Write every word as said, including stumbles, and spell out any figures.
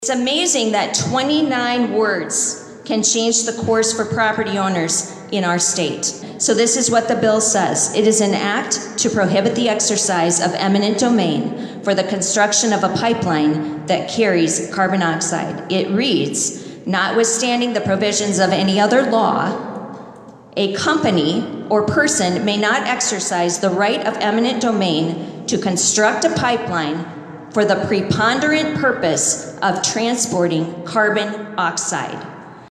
It's amazing that twenty-nine words can change the course for property owners in our state. So this is what the bill says. It is an act to prohibit the exercise of eminent domain for the construction of a pipeline that carries carbon dioxide. It reads, notwithstanding the provisions of any other law, a company or person may not exercise the right of eminent domain to construct a pipeline for the preponderant purpose of transporting carbon oxide.